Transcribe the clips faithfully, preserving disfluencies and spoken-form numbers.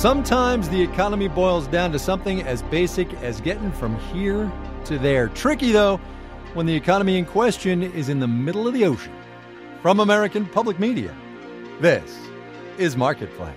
Sometimes the economy boils down to something as basic as getting from here to there. Tricky, though, when the economy in question is in the middle of the ocean. From American Public Media, this is Marketplace.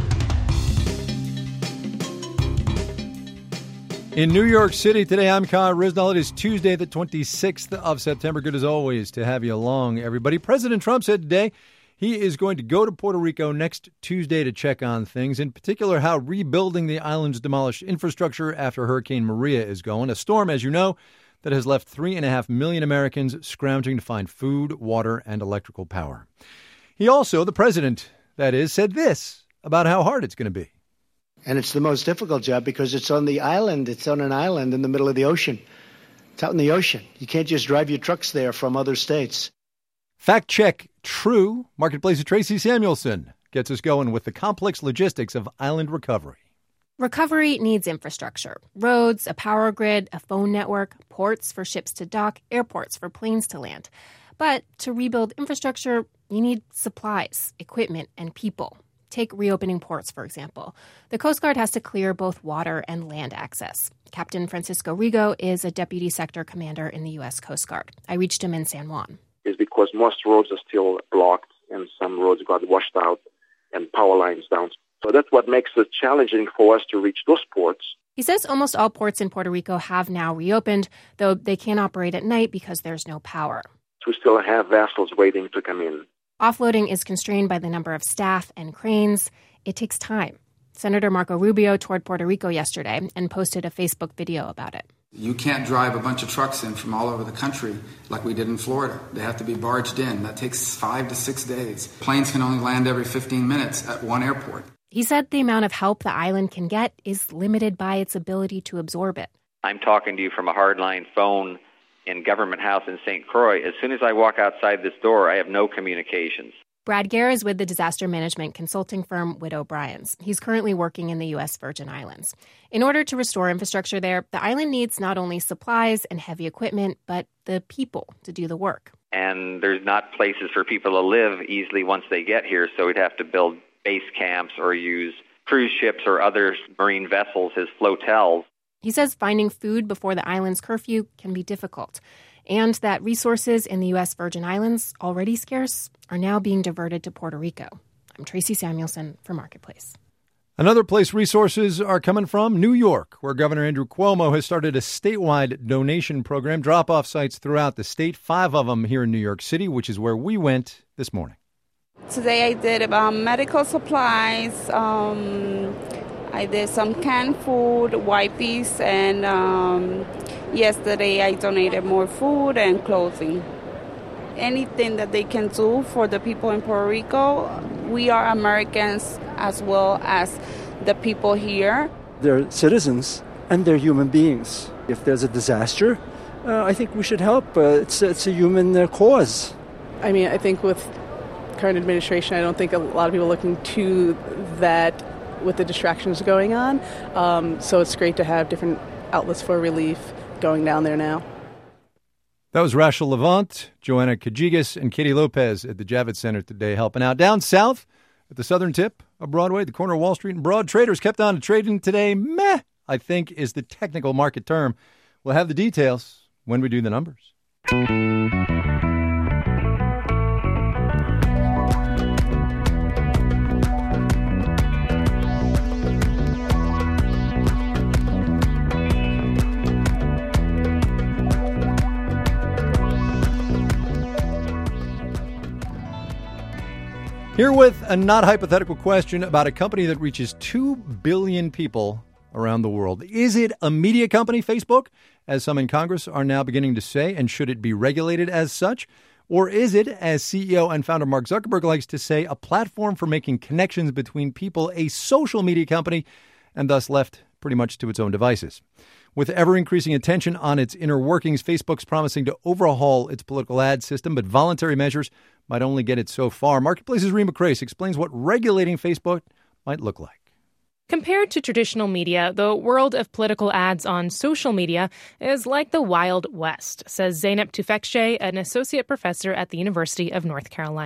In New York City today, I'm Kyle Risnall. It is Tuesday, the twenty-sixth of September. Good as always to have you along, everybody. President Trump said today he is going to go to Puerto Rico next Tuesday to check on things, in particular how rebuilding the island's demolished infrastructure after Hurricane Maria is going. A storm, as you know, that has left three and a half million Americans scrounging to find food, water, and electrical power. He also, the president, that is, said this about how hard it's going to be. And it's the most difficult job because it's on the island. It's on an island in the middle of the ocean. It's out in the ocean. You can't just drive your trucks there from other states. Fact check true. Marketplace's Tracy Samuelson gets us going with the complex logistics of island recovery. Recovery needs infrastructure. Roads, a power grid, a phone network, ports for ships to dock, airports for planes to land. But to rebuild infrastructure, you need supplies, equipment, and people. Take reopening ports, for example. The Coast Guard has to clear both water and land access. Captain Francisco Rigo is a deputy sector commander in the U S Coast Guard. I reached him in San Juan. Is because most roads are still blocked and some roads got washed out and power lines down. So that's what makes it challenging for us to reach those ports. He says almost all ports in Puerto Rico have now reopened, though they can't operate at night because there's no power. We still have vessels waiting to come in. Offloading is constrained by the number of staff and cranes. It takes time. Senator Marco Rubio toured Puerto Rico yesterday and posted a Facebook video about it. You can't drive a bunch of trucks in from all over the country like we did in Florida. They have to be barged in. That takes five to six days. Planes can only land every fifteen minutes at one airport. He said the amount of help the island can get is limited by its ability to absorb it. I'm talking to you from a hardline phone in Government House in Saint Croix. As soon as I walk outside this door, I have no communications. Brad Gare is with the disaster management consulting firm Witt O'Brien's. He's currently working in the U S Virgin Islands. In order to restore infrastructure there, the island needs not only supplies and heavy equipment, but the people to do the work. And there's not places for people to live easily once they get here, so we'd have to build base camps or use cruise ships or other marine vessels as flotels. He says finding food before the island's curfew can be difficult, and that resources in the U S Virgin Islands, already scarce, are now being diverted to Puerto Rico. I'm Tracy Samuelson for Marketplace. Another place resources are coming from, New York, where Governor Andrew Cuomo has started a statewide donation program, drop-off sites throughout the state, five of them here in New York City, which is where we went this morning. Today I did um, medical supplies, um, I did some canned food, wipes, and um, yesterday I donated more food and clothing. Anything that they can do for the people in Puerto Rico. We are Americans as well as the people here. They're citizens and they're human beings. If there's a disaster, uh, I think we should help. Uh, it's, it's a human uh, cause. I mean, I think with current administration, I don't think a lot of people are looking to that with the distractions going on. Um, so it's great to have different outlets for relief going down there now. That was Rachel Levant, Joanna Kajigas, and Katie Lopez at the Javits Center today helping out. Down south at the southern tip of Broadway, the corner of Wall Street and Broad, traders kept on trading today. Meh, I think, is the technical market term. We'll have the details when we do the numbers. Here with a not hypothetical question about a company that reaches two billion people around the world. Is it a media company, Facebook, as some in Congress are now beginning to say, and should it be regulated as such? Or is it, as C E O and founder Mark Zuckerberg likes to say, a platform for making connections between people, a social media company, and thus left pretty much to its own devices? With ever-increasing attention on its inner workings, Facebook's promising to overhaul its political ad system, but voluntary measures might only get it so far. Marketplace's Rima Crace explains what regulating Facebook might look like. Compared to traditional media, the world of political ads on social media is like the Wild West, says Zeynep Tufekci, an associate professor at the University of North Carolina.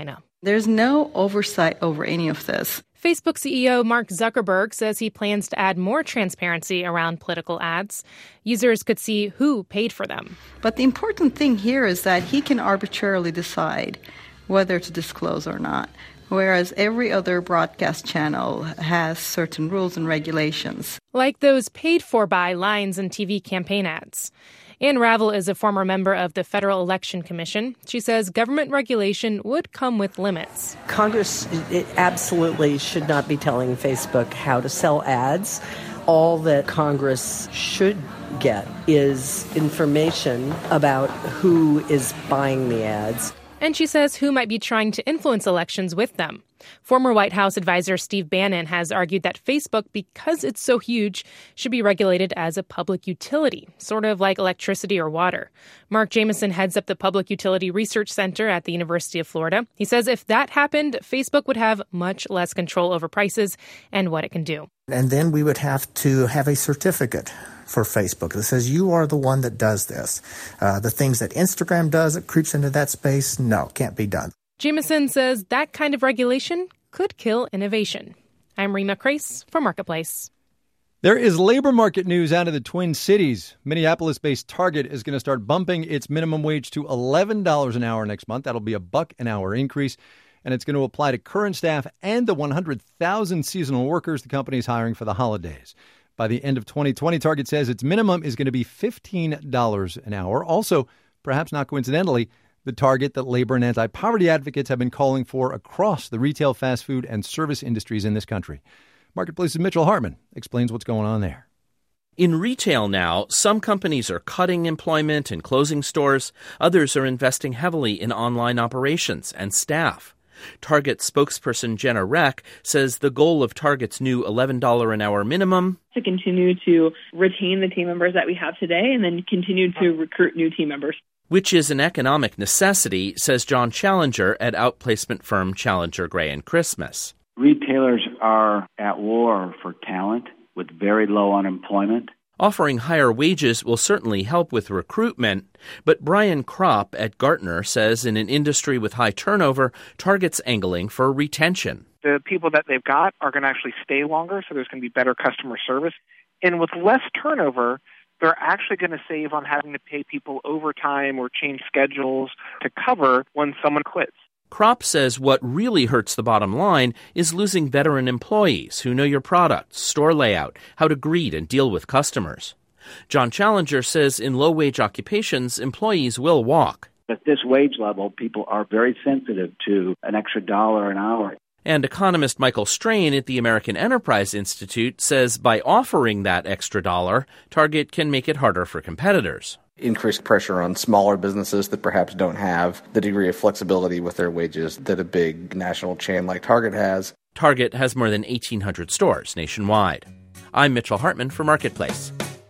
There's no oversight over any of this. Facebook C E O Mark Zuckerberg says he plans to add more transparency around political ads. Users could see who paid for them. But the important thing here is that he can arbitrarily decide whether to disclose or not, whereas every other broadcast channel has certain rules and regulations. Like those paid-for-by lines and T V campaign ads. Ann Ravel is a former member of the Federal Election Commission. She says government regulation would come with limits. Congress it absolutely should not be telling Facebook how to sell ads. All that Congress should get is information about who is buying the ads. And she says who might be trying to influence elections with them. Former White House advisor Steve Bannon has argued that Facebook, because it's so huge, should be regulated as a public utility, sort of like electricity or water. Mark Jameson heads up the Public Utility Research Center at the University of Florida. He says if that happened, Facebook would have much less control over prices and what it can do. And then we would have to have a certificate for Facebook that says you are the one that does this. Uh, the things that Instagram does that creeps into that space, no, can't be done. Jameson says that kind of regulation could kill innovation. I'm Rima Crace for Marketplace. There is labor market news out of the Twin Cities. Minneapolis-based Target is going to start bumping its minimum wage to eleven dollars an hour next month. That'll be a buck an hour increase, and it's going to apply to current staff and the one hundred thousand seasonal workers the company is hiring for the holidays. By the end of twenty twenty, Target says its minimum is going to be fifteen dollars an hour. Also, perhaps not coincidentally, the target that labor and anti-poverty advocates have been calling for across the retail, fast food, and service industries in this country. Marketplace's Mitchell Hartman explains what's going on there. In retail now, some companies are cutting employment and closing stores. Others are investing heavily in online operations and staff. Target spokesperson Jenna Reck says the goal of Target's new eleven dollars an hour minimum to continue to retain the team members that we have today and then continue to recruit new team members. Which is an economic necessity, says John Challenger at outplacement firm Challenger Gray and Christmas. Retailers are at war for talent with very low unemployment. Offering higher wages will certainly help with recruitment, but Brian Kropp at Gartner says in an industry with high turnover, Target's angling for retention. The people that they've got are going to actually stay longer, so there's going to be better customer service. And with less turnover, they're actually going to save on having to pay people overtime or change schedules to cover when someone quits. Kropp says what really hurts the bottom line is losing veteran employees who know your product, store layout, how to greet and deal with customers. John Challenger says in low-wage occupations, employees will walk. At this wage level, people are very sensitive to an extra dollar an hour. And economist Michael Strain at the American Enterprise Institute says by offering that extra dollar, Target can make it harder for competitors. Increased pressure on smaller businesses that perhaps don't have the degree of flexibility with their wages that a big national chain like Target has. Target has more than eighteen hundred stores nationwide. I'm Mitchell Hartman for Marketplace.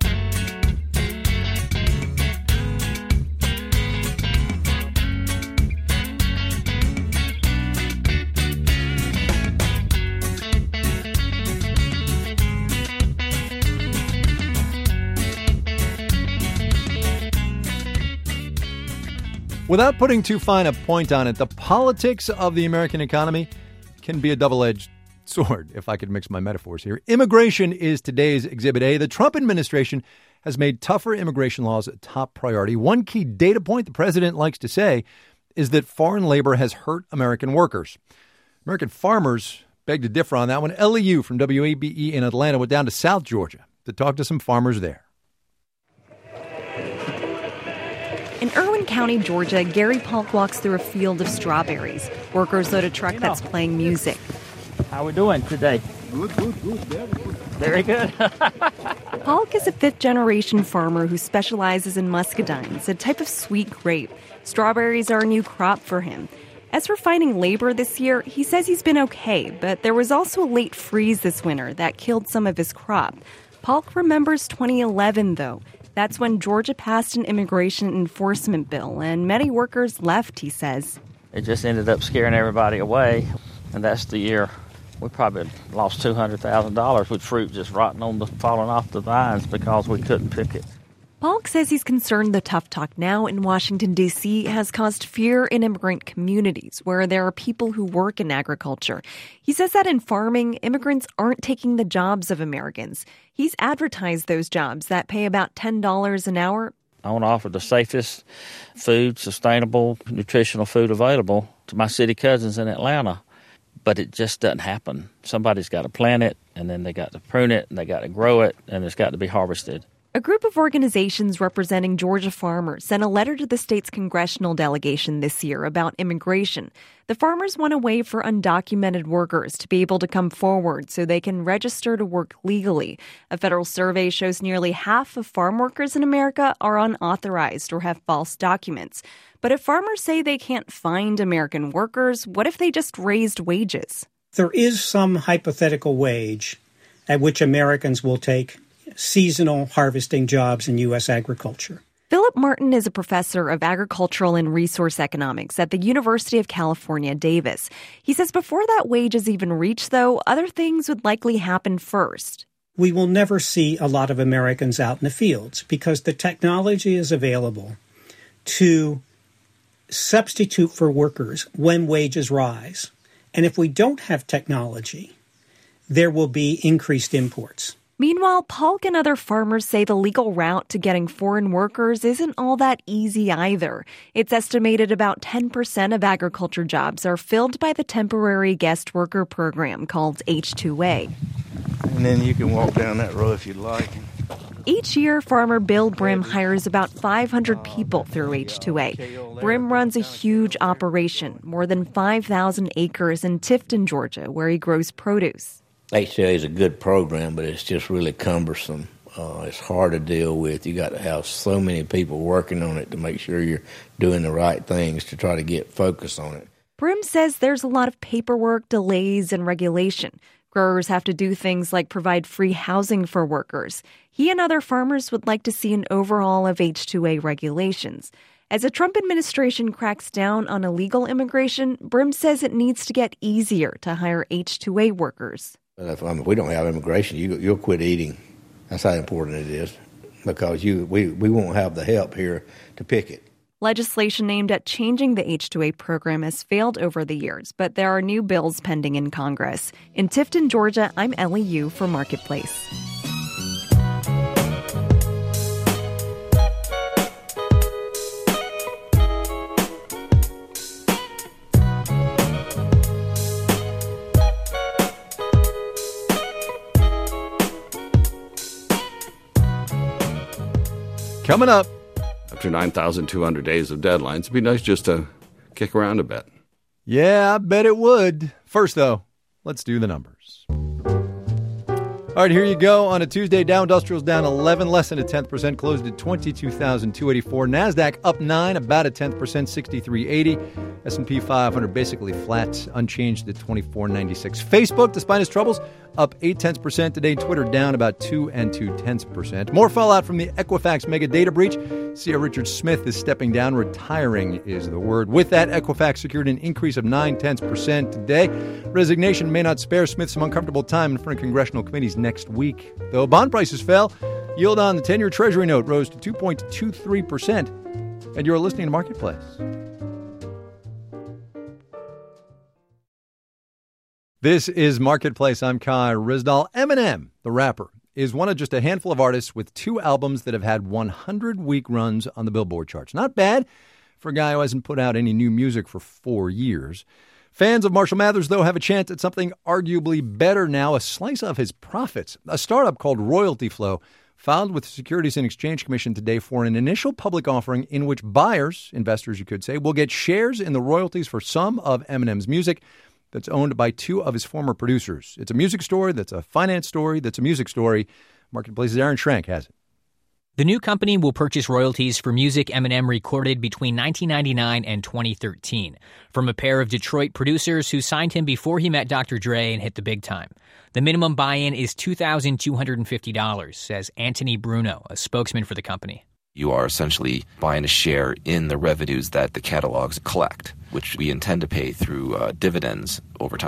Without putting too fine a point on it, the politics of the American economy can be a double-edged sword, if I could mix my metaphors here. Immigration is today's Exhibit A. The Trump administration has made tougher immigration laws a top priority. One key data point the president likes to say is that foreign labor has hurt American workers. American farmers beg to differ on that one. Ellie Yu from W A B E in Atlanta went down to South Georgia to talk to some farmers there. In Irwin County, Georgia, Gary Polk walks through a field of strawberries. Workers load a truck that's playing music. How are we doing today? Good, good, good. Very good. Polk is a fifth-generation farmer who specializes in muscadines, a type of sweet grape. Strawberries are a new crop for him. As for finding labor this year, he says he's been okay, but there was also a late freeze this winter that killed some of his crop. Polk remembers twenty eleven, though. That's when Georgia passed an immigration enforcement bill, and many workers left, he says. It just ended up scaring everybody away, and that's the year we probably lost two hundred thousand dollars with fruit just rotting on the, falling off the vines because we couldn't pick it. Polk says he's concerned the tough talk now in Washington, D C has caused fear in immigrant communities where there are people who work in agriculture. He says that in farming, immigrants aren't taking the jobs of Americans. He's advertised those jobs that pay about ten dollars an hour. I want to offer the safest food, sustainable, nutritional food available to my city cousins in Atlanta. But it just doesn't happen. Somebody's got to plant it, and then they got to prune it, and they got to grow it, and it's got to be harvested. A group of organizations representing Georgia farmers sent a letter to the state's congressional delegation this year about immigration. The farmers want a way for undocumented workers to be able to come forward so they can register to work legally. A federal survey shows nearly half of farm workers in America are unauthorized or have false documents. But if farmers say they can't find American workers, what if they just raised wages? There is some hypothetical wage at which Americans will take seasonal harvesting jobs in U S agriculture. Philip Martin is a professor of agricultural and resource economics at the University of California, Davis. He says before that wage is even reached, though, other things would likely happen first. We will never see a lot of Americans out in the fields because the technology is available to substitute for workers when wages rise. And if we don't have technology, there will be increased imports. Meanwhile, Polk and other farmers say the legal route to getting foreign workers isn't all that easy either. It's estimated about ten percent of agriculture jobs are filled by the temporary guest worker program called H two A. And then you can walk down that road if you like. Each year, farmer Bill Brim hires about five hundred people through H two A. Brim runs a huge operation, more than five thousand acres in Tifton, Georgia, where he grows produce. H two A is a good program, but it's just really cumbersome. Uh, it's hard to deal with. You got to have so many people working on it to make sure you're doing the right things to try to get focus on it. Brim says there's a lot of paperwork, delays, and regulation. Growers have to do things like provide free housing for workers. He and other farmers would like to see an overhaul of H two A regulations. As the Trump administration cracks down on illegal immigration, Brim says it needs to get easier to hire H two A workers. If, I mean, if we don't have immigration, you, you'll quit eating. That's how important it is, because you we, we won't have the help here to pick it. Legislation aimed at changing the H two A program has failed over the years, but there are new bills pending in Congress. In Tifton, Georgia, I'm Ellie Yu for Marketplace. Coming up. After nine thousand two hundred days of deadlines, it'd be nice just to kick around a bit. Yeah, I bet it would. First, though, let's do the numbers. All right, here you go. On a Tuesday, Dow Industrial's down eleven, less than a tenth percent, closed at twenty-two thousand two hundred eighty-four. NASDAQ up nine, about a tenth percent, sixty-three eighty. S and P five hundred basically flat, unchanged at twenty-four ninety-six. Facebook, despite its troubles, up eight tenths percent today. Twitter down about two and two tenths percent. More fallout from the Equifax mega data breach. C E O Richard Smith is stepping down. Retiring is the word. With that, Equifax secured an increase of nine tenths percent today. Resignation may not spare Smith some uncomfortable time in front of congressional committees next week. Though bond prices fell, yield on the ten-year Treasury note rose to two point two three percent. And you're listening to Marketplace. This is Marketplace. I'm Kai Ryssdal. Eminem, the rapper, is one of just a handful of artists with two albums that have had one hundred week runs on the Billboard charts. Not bad for a guy who hasn't put out any new music for four years. Fans of Marshall Mathers, though, have a chance at something arguably better now, a slice of his profits. A startup called Royalty Flow filed with the Securities and Exchange Commission today for an initial public offering in which buyers, investors you could say, will get shares in the royalties for some of Eminem's music that's owned by two of his former producers. It's a music story, that's a finance story, that's a music story. Marketplace's Aaron Schrank has it. The new company will purchase royalties for music Eminem recorded between nineteen ninety-nine and twenty thirteen from a pair of Detroit producers who signed him before he met Doctor Dre and hit the big time. The minimum buy-in is two thousand two hundred fifty dollars, says Anthony Bruno, a spokesman for the company. You are essentially buying a share in the revenues that the catalogs collect, which we intend to pay through uh, dividends over time.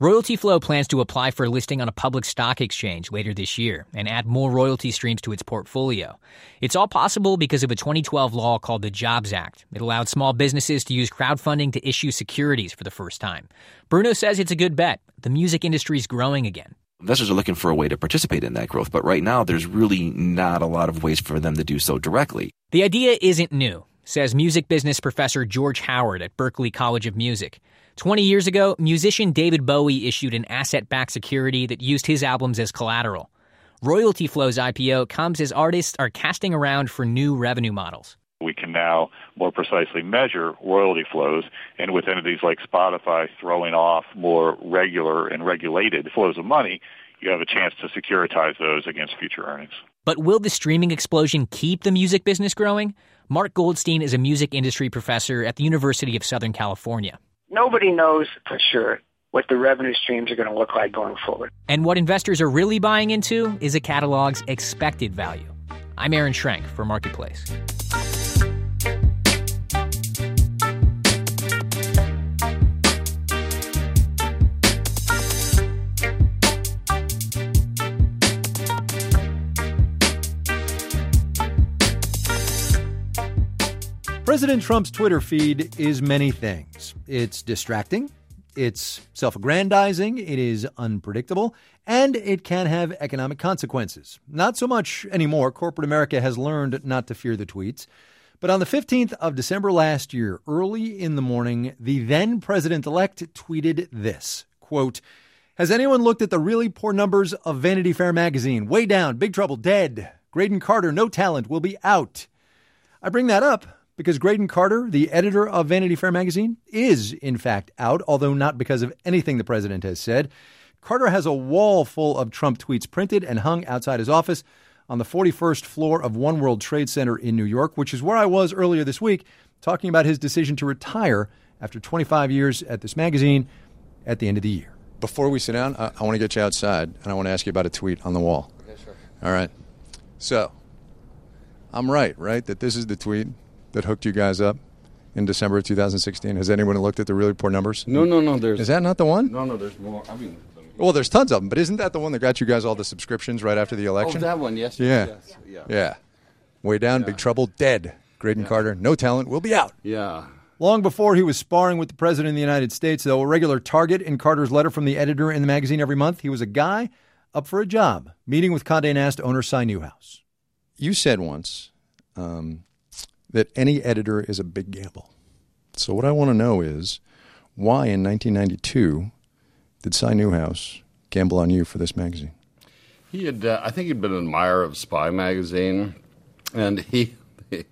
Royalty Flow plans to apply for a listing on a public stock exchange later this year and add more royalty streams to its portfolio. It's all possible because of a twenty twelve law called the Jobs Act. It allowed small businesses to use crowdfunding to issue securities for the first time. Bruno says it's a good bet. The music industry is growing again. Investors are looking for a way to participate in that growth, but right now there's really not a lot of ways for them to do so directly. The idea isn't new, says music business professor George Howard at Berklee College of Music. Twenty years ago, musician David Bowie issued an asset-backed security that used his albums as collateral. Royalty Flow's I P O comes as artists are casting around for new revenue models. We can now more precisely measure royalty flows, and with entities like Spotify throwing off more regular and regulated flows of money, you have a chance to securitize those against future earnings. But will the streaming explosion keep the music business growing? Mark Goldstein is a music industry professor at the University of Southern California. Nobody knows for sure what the revenue streams are going to look like going forward. And what investors are really buying into is a catalog's expected value. I'm Aaron Schrenk for Marketplace. President Trump's Twitter feed is many things. It's distracting, it's self-aggrandizing, it is unpredictable, and it can have economic consequences. Not so much anymore. Corporate America has learned not to fear the tweets. But on the fifteenth of December last year, early in the morning, the then president-elect tweeted this, quote, "Has anyone looked at the really poor numbers of Vanity Fair magazine? Way down, Big Trouble, dead. Graydon Carter, no talent, will be out." I bring that up because Graydon Carter, the editor of Vanity Fair magazine, is in fact out, although not because of anything the president has said. Carter has a wall full of Trump tweets printed and hung outside his office on the forty-first floor of One World Trade Center in New York, which is where I was earlier this week, talking about his decision to retire after twenty-five years at this magazine at the end of the year. Before we sit down, I, I want to get you outside, and I want to ask you about a tweet on the wall. Okay, sure. All right. So, I'm right, right, that this is the tweet that hooked you guys up in December of two thousand sixteen? Has anyone looked at the really poor numbers? No, no, no. There's Is that not the one? No, no. There's more. I mean, well, there's tons of them, but isn't that the one that got you guys all the subscriptions right after the election? Oh, that one. Yes. Yeah. Yes, yeah. Yeah. Way down, Yeah. Big Trouble, dead. Graydon Yeah. Carter, no talent, will be out. Yeah. Long before he was sparring with the president of the United States, though, a regular target in Carter's letter from the editor in the magazine every month, he was a guy up for a job, meeting with Condé Nast owner Cy Newhouse. You said once um, that any editor is a big gamble. So what I want to know is, why in nineteen ninety-two did Cy Newhouse gamble on you for this magazine? He had, uh, I think he'd been an admirer of Spy magazine, and he, he,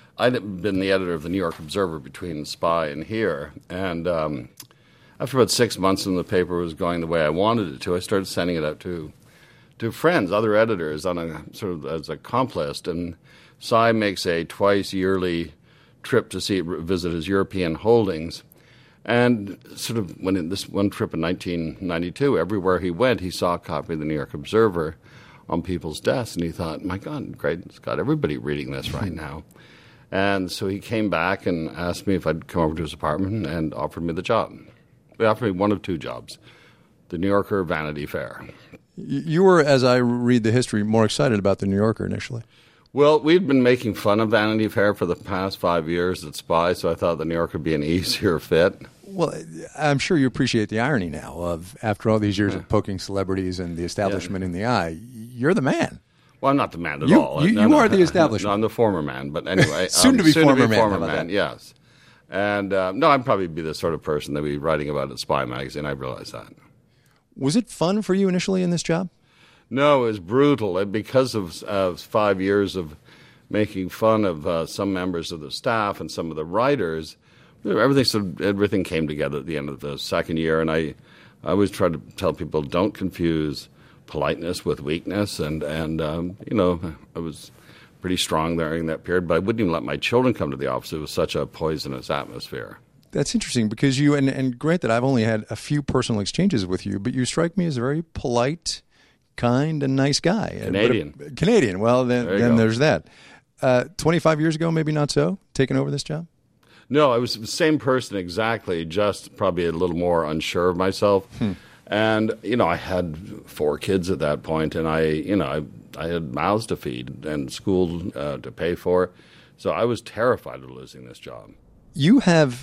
I'd been the editor of the New York Observer between Spy and here, and um, after about six months when the paper was going the way I wanted it to, I started sending it out to to friends, other editors, on a sort of as a comp list, and Cy makes a twice yearly trip to see visit his European holdings. And sort of when in this one trip in nineteen ninety-two, everywhere he went, he saw a copy of the New York Observer on people's desks, and he thought, my God, great, it's got everybody reading this right now. And so he came back and asked me if I'd come over to his apartment and offered me the job. He offered me one of two jobs, the New Yorker, Vanity Fair. You were, as I read the history, more excited about the New Yorker initially. Well, we'd been making fun of Vanity Fair for the past five years at Spy, so I thought the New Yorker would be an easier fit. Well, I'm sure you appreciate the irony now of, after all these years Yeah. of poking celebrities and the establishment Yeah. in the eye, you're the man. Well, I'm not the man at You- all. you- No, you no, are the establishment. No, I'm the former man, but anyway. Soon to be soon former to be man, former how about man, that? yes. And, uh, no, I'd probably be the sort of person that would be writing about at Spy magazine. I realize that. Was it fun for you initially in this job? No, it was brutal. And because of uh, five years of making fun of uh, some members of the staff and some of the writers, everything sort of, everything came together at the end of the second year. And I, I always try to tell people, don't confuse politeness with weakness. And, and um, you know, I was pretty strong during that period, but I wouldn't even let my children come to the office. It was such a poisonous atmosphere. That's interesting because you, and, and granted, I've only had a few personal exchanges with you, but you strike me as a very polite, kind, and nice guy. Canadian. But a, Canadian. Well, then, There you then go. there's that. Uh, twenty-five years ago, maybe not so, taking over this job? No, I was the same person exactly, just probably a little more unsure of myself. Hmm. And, you know, I had four kids at that point, and I, you know, I, I had mouths to feed and school uh, to pay for. So I was terrified of losing this job. You have,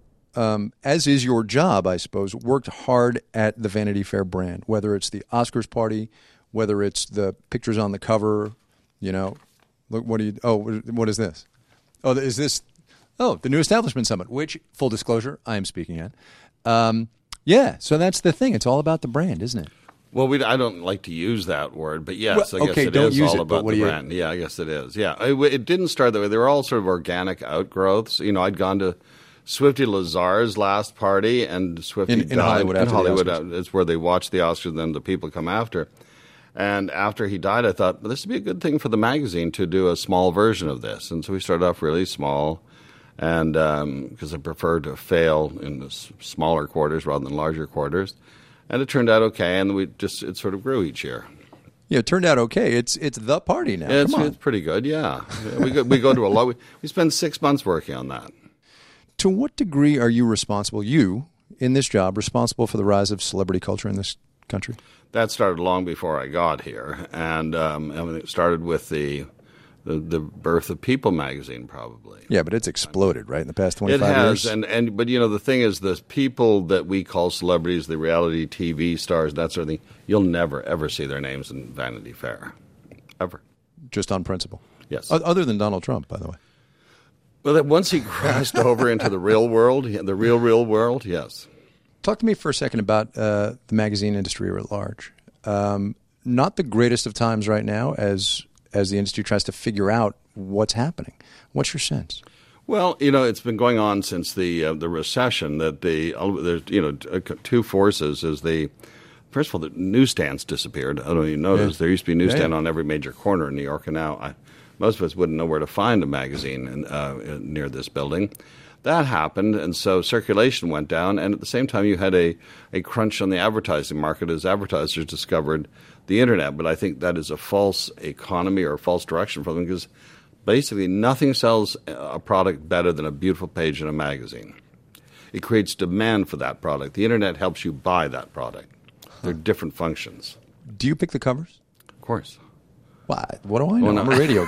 um, as is your job, I suppose, worked hard at the Vanity Fair brand, whether it's the Oscars party, whether it's the pictures on the cover, you know. Look, what do you, oh, what is this? Oh, is this, oh, the New Establishment Summit, which, full disclosure, I am speaking at. Um, yeah, so that's the thing. It's all about the brand, isn't it? Well, we, I don't like to use that word, but yes, well, I guess okay, it don't is use all it, about the brand. You... Yeah, I guess it is. Yeah, it, it didn't start that way. They were all sort of organic outgrowths. You know, I'd gone to Swifty Lazar's last party, and Swifty in, in died. Hollywood. In after Hollywood, the it's where they watch the Oscars, and then the people come after. And after he died, I thought, well, this would be a good thing for the magazine to do a small version of this. And so we started off really small, and because um, I prefer to fail in the s- smaller quarters rather than larger quarters. And it turned out okay, and we just it sort of grew each year. Yeah, it turned out okay. It's it's the party now. It's, Come on. it's pretty good, yeah. we go, we go to a lot. We, we spend six months working on that. To what degree are you responsible, you, in this job, responsible for the rise of celebrity culture in this country? That started long before I got here, and um, I mean, it started with the, the the birth of People magazine, probably. Yeah, but it's exploded, right, in the past twenty-five it has, years? and and but you know the thing is, the people that we call celebrities, the reality T V stars, that sort of thing, you'll never ever see their names in Vanity Fair, ever. Just on principle. Yes. Other than Donald Trump, by the way. Well, that once he crossed over into the real world, the real real world, yes. Talk to me for a second about uh, the magazine industry at large. Um, not the greatest of times right now as as the industry tries to figure out what's happening. What's your sense? Well, you know, it's been going on since the uh, the recession. That the uh, there's you know two forces is the first of all the newsstands disappeared. I don't know if you noticed yeah. there used to be a newsstand yeah, yeah. on every major corner in New York, and now I, most of us wouldn't know where to find a magazine in, uh, near this building. That happened, and so circulation went down, and at the same time you had a, a crunch on the advertising market as advertisers discovered the Internet. But I think that is a false economy or a false direction for them because basically nothing sells a product better than a beautiful page in a magazine. It creates demand for that product. The Internet helps you buy that product. They're different functions. Do you pick the covers? Of course. What? What do I know? Well, no. I'm a radio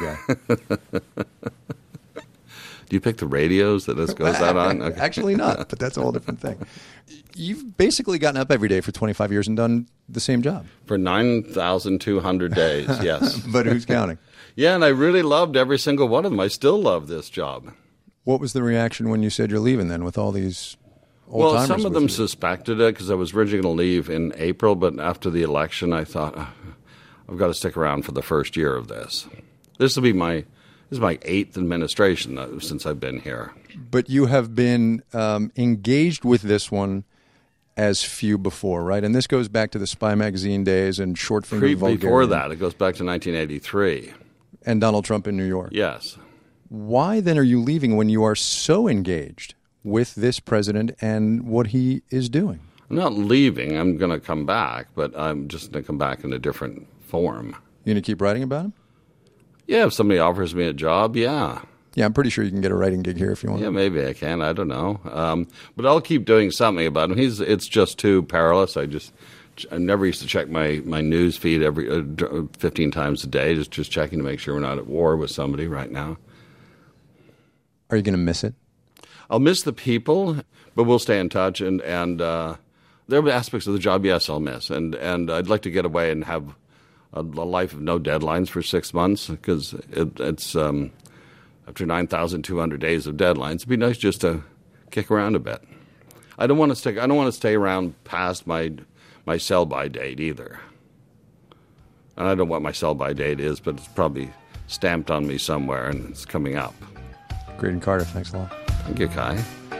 guy. Do you pick the radios that this goes out on? Okay. Actually not, but that's a whole different thing. You've basically gotten up every day for twenty-five years and done the same job. For nine thousand two hundred days, yes. But who's counting? Yeah, and I really loved every single one of them. I still love this job. What was the reaction when you said you're leaving then with all these old-timers? Well, some of them you? suspected it because I was originally going to leave in April, but after the election I thought, oh, I've got to stick around for the first year of this. This will be my... This is my eighth administration since I've been here. But you have been um, engaged with this one as few before, right? And this goes back to the Spy magazine days and short finger vulgarity. Before that, it goes back to nineteen eighty-three. And Donald Trump in New York. Yes. Why then are you leaving when you are so engaged with this president and what he is doing? I'm not leaving. I'm going to come back, but I'm just going to come back in a different form. You going to keep writing about him? Yeah, if somebody offers me a job, yeah. Yeah, I'm pretty sure you can get a writing gig here if you want. Yeah, maybe I can. I don't know. Um, but I'll keep doing something about him. He's It's just too perilous. I just I never used to check my, my news feed every uh, fifteen times a day, just, just checking to make sure we're not at war with somebody right now. Are you going to miss it? I'll miss the people, but we'll stay in touch. And, and uh, there are aspects of the job, yes, I'll miss. And, and I'd like to get away and have a life of no deadlines for six months because it, it's um, after nine thousand two hundred days of deadlines. It'd be nice just to kick around a bit. I don't want to stick. I don't want to stay around past my my sell by date either. And I don't know what my sell by date is, but it's probably stamped on me somewhere, and it's coming up. Graydon Carter, thanks a lot. Thank you, Kai.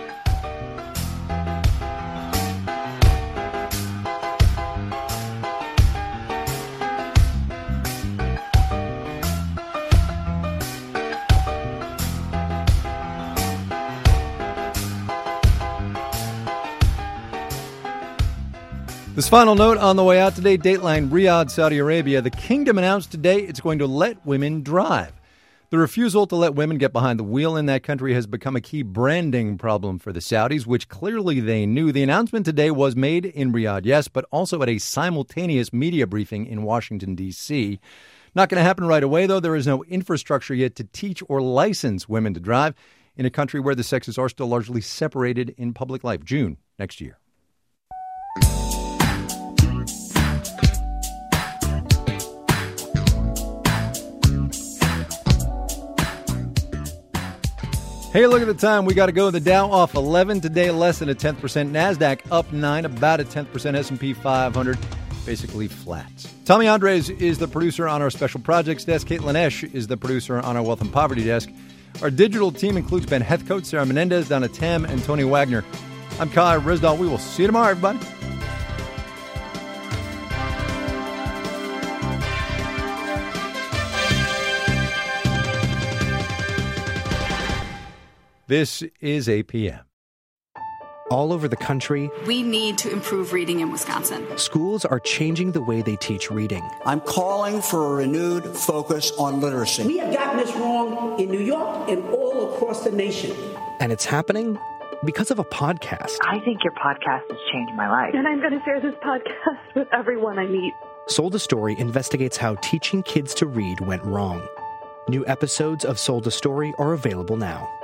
This final note on the way out today, Dateline Riyadh, Saudi Arabia. The kingdom announced today it's going to let women drive. The refusal to let women get behind the wheel in that country has become a key branding problem for the Saudis, which clearly they knew. The announcement today was made in Riyadh, yes, but also at a simultaneous media briefing in Washington, D C Not going to happen right away, though. There is no infrastructure yet to teach or license women to drive in a country where the sexes are still largely separated in public life. June next year. Hey, look at the time. We got to go. The Dow off eleven today, less than a tenth percent. NASDAQ up nine, about a tenth percent. S and P five hundred, basically flat. Tommy Andres is the producer on our Special Projects desk. Caitlin Esch is the producer on our Wealth and Poverty desk. Our digital team includes Ben Heathcote, Sarah Menendez, Donna Tam, and Tony Wagner. I'm Kai Risdall. We will see you tomorrow, everybody. This is A P M. All over the country, we need to improve reading in Wisconsin. Schools are changing the way they teach reading. I'm calling for a renewed focus on literacy. We have gotten this wrong in New York and all across the nation. And it's happening because of a podcast. I think your podcast has changed my life. And I'm going to share this podcast with everyone I meet. Sold a Story investigates how teaching kids to read went wrong. New episodes of Sold a Story are available now.